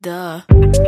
Duh.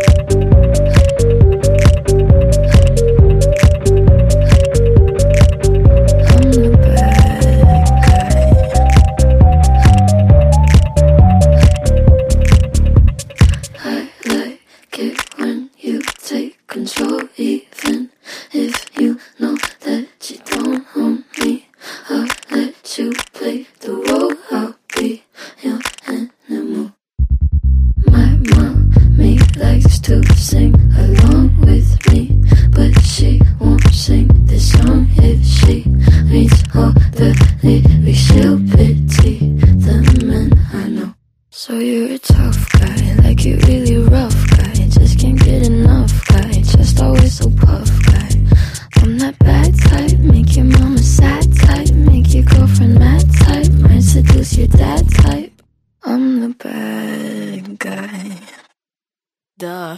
Control, even if you know that you don't own me. I'll let you play the role. I'll be your animal. My mommy likes to sing along with me, but she won't sing this song if she reads all the lyrics. She'll pity the men I know. So you're a tough guy, like you're really rough guy. Just can't get enough guy, just always so puff guy. I'm that bad type, make your mama sad type, make your girlfriend mad type, might seduce your dad type. I'm the bad guy. Duh.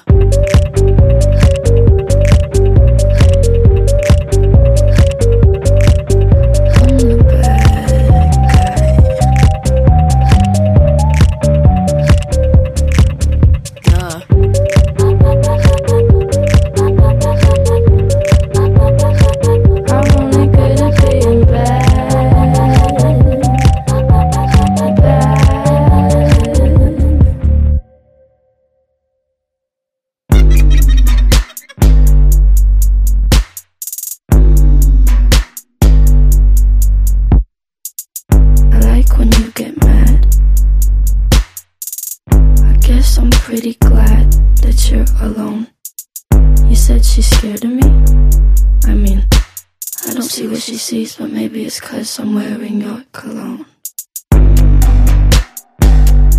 When you get mad, I guess I'm pretty glad that you're alone. You said she's scared of me? I mean, I don't see what she sees, but maybe it's 'cause I'm wearing your cologne.